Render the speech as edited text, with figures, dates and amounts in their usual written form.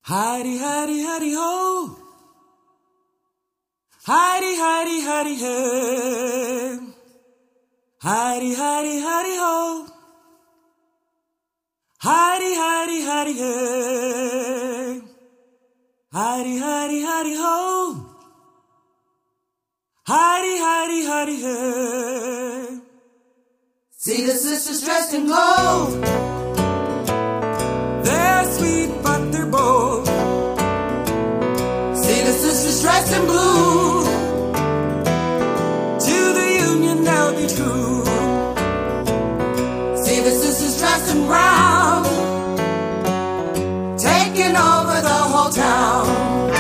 Heidi, Heidi, Heidi, ho. Heidi, Heidi, Heidi, hey. Heidi, Heidi, Heidi, ho. Heidi, Heidi, Heidi, hey. Heidi, Heidi, Heidi, ho. Heidi, Heidi, Heidi, hey. See the sisters dressed in gold. They're sweet, but they're bold. See the sisters dressed in blue. To the union they'll be true. See the sisters dressed in brown, taking over the whole town.